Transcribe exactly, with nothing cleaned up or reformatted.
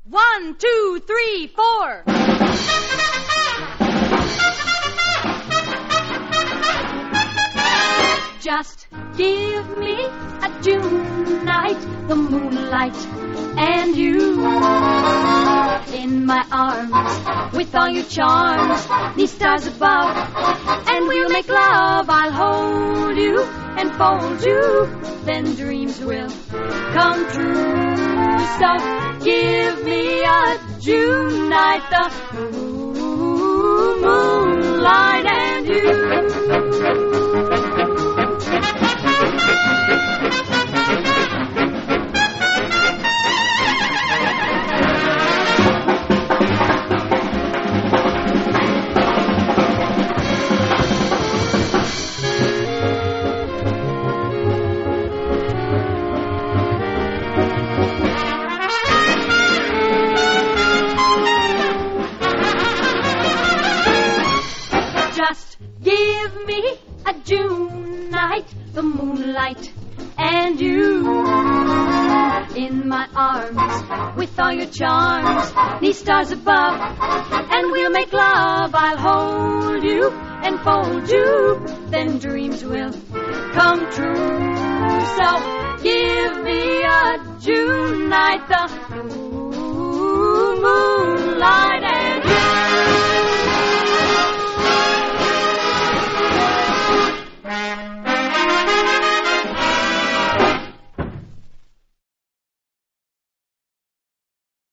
One, two, three, four. Just give me a June night, the moonlight, and you in my arms with all your charms, these stars above, and we'll make love. I'll hold you and fold you, then dreams will come true. So give me a June night, the moonlight, and you. Just give me a June night, the moonlight, and you in my arms with all your charms, these stars above, and we'll make love. I'll hold you and fold you, then dreams will come true. So give me a June night, the moonlight.